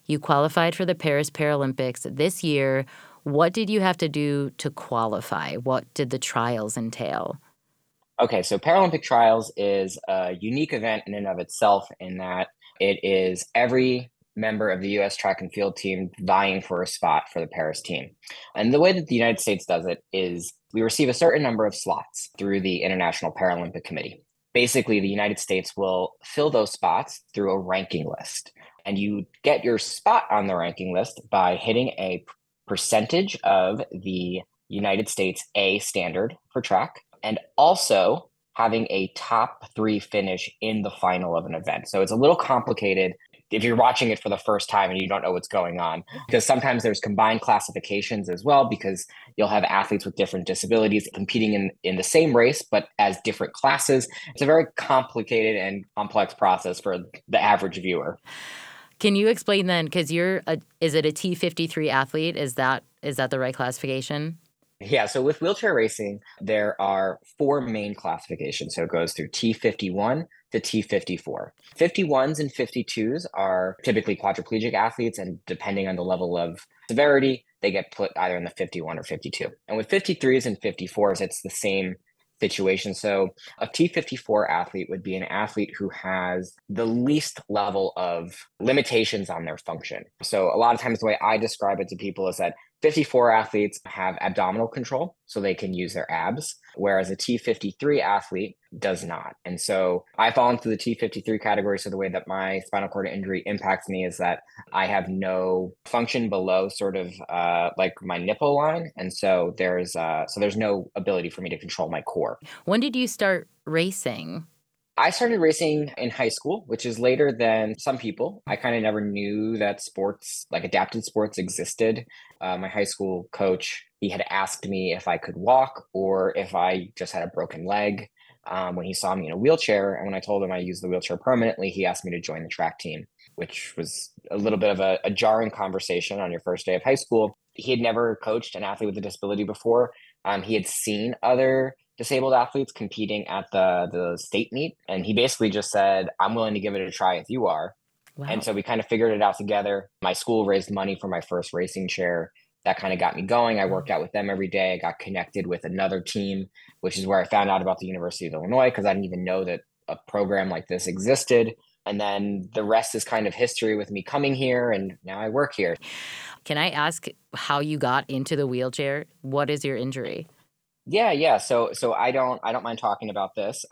You qualified for the Paris Paralympics this year. What did you have to do to qualify? What did the trials entail? Okay, so Paralympic Trials is a unique event in and of itself in that it is every member of the US track and field team vying for a spot for the Paris team. And the way that the United States does it is we receive a certain number of slots through the International Paralympic Committee. Basically, the United States will fill those spots through a ranking list. And you get your spot on the ranking list by hitting a percentage of the United States A standard for track and also having a top three finish in the final of an event. So it's a little complicated if you're watching it for the first time and you don't know what's going on, because sometimes there's combined classifications as well, because you'll have athletes with different disabilities competing in the same race, but as different classes. It's a very complicated and complex process for the average viewer. Can you explain then, because is it a T53 athlete? Is that the right classification? Yeah, so with wheelchair racing, there are four main classifications. So it goes through T51 to T54. 51s and 52s are typically quadriplegic athletes, and depending on the level of severity, they get put either in the 51 or 52. And with 53s and 54s, it's the same situation. So a T54 athlete would be an athlete who has the least level of limitations on their function. So a lot of times the way I describe it to people is that 54 athletes have abdominal control, so they can use their abs, whereas a T53 athlete does not. And so I fall into the T53 category. So the way that my spinal cord injury impacts me is that I have no function below sort of like my nipple line. And so there's no ability for me to control my core. When did you start racing? I started racing in high school, which is later than some people. I kind of never knew that sports, like adapted sports, existed. My high school coach, he had asked me if I could walk or if I just had a broken leg when he saw me in a wheelchair. And when I told him I used the wheelchair permanently, he asked me to join the track team, which was a little bit of a jarring conversation on your first day of high school. He had never coached an athlete with a disability before. He had seen other disabled athletes competing at the state meet. And he basically just said, I'm willing to give it a try if you are. And Wow. so we kind of figured it out together. My school raised money for my first racing chair. That kind of got me going. I worked out with them every day. I got connected with another team, which is where I found out about the University of Illinois because I didn't even know that a program like this existed. And then the rest is kind of history with me coming here, and now I work here. Can I ask how you got into the wheelchair? What is your injury? Yeah. So I don't mind talking about this.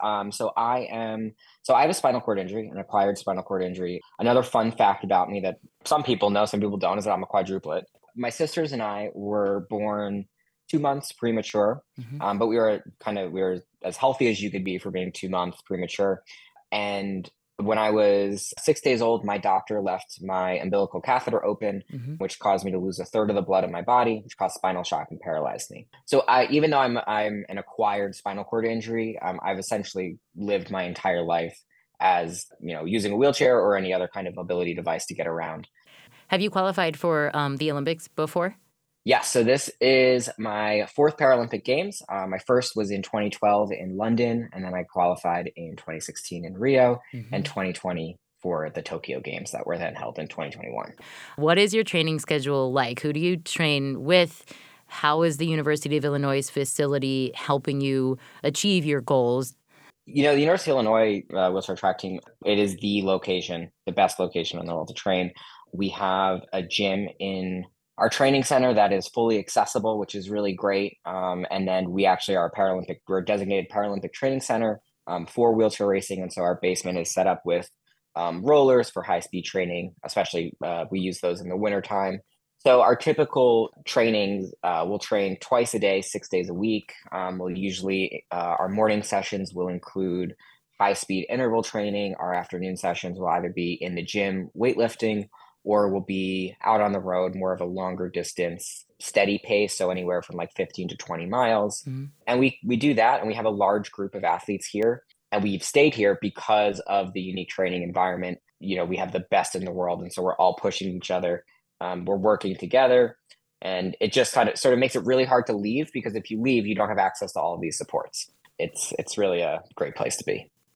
So I have a spinal cord injury, an acquired spinal cord injury. Another fun fact about me that some people know, some people don't, is that I'm a quadruplet. My sisters and I were born 2 months premature, Mhm. but we were as healthy as you could be for being 2 months premature. And when I was 6 days old, my doctor left my umbilical catheter open, Mhm. which caused me to lose a third of the blood in my body, which caused spinal shock and paralyzed me. So even though I'm an acquired spinal cord injury, I've essentially lived my entire life as using a wheelchair or any other kind of mobility device to get around. Have you qualified for the Olympics before? Yes, so this is my fourth Paralympic Games. My first was in 2012 in London, and then I qualified in 2016 in Rio and Mhm. 2020 for the Tokyo Games that were then held in 2021. What is your training schedule like? Who do you train with? How is the University of Illinois facility helping you achieve your goals? The University of Illinois wheelchair track team, it is the location, the best location in the world to train. We have a gym in our training center that is fully accessible, which is really great. And then we actually are we're a designated Paralympic training center for wheelchair racing. And so our basement is set up with rollers for high speed training, especially we use those in the wintertime. So our typical trainings, we'll train twice a day, 6 days a week. We'll usually our morning sessions will include high speed interval training. Our afternoon sessions will either be in the gym weightlifting, or we'll be out on the road, more of a longer distance, steady pace, so anywhere from like 15 to 20 miles. Mhm. And we do that, and we have a large group of athletes here, and we've stayed here because of the unique training environment. We have the best in the world, and so we're all pushing each other, we're working together, and it just kind of sort of makes it really hard to leave because if you leave, you don't have access to all of these supports. It's really a great place to be.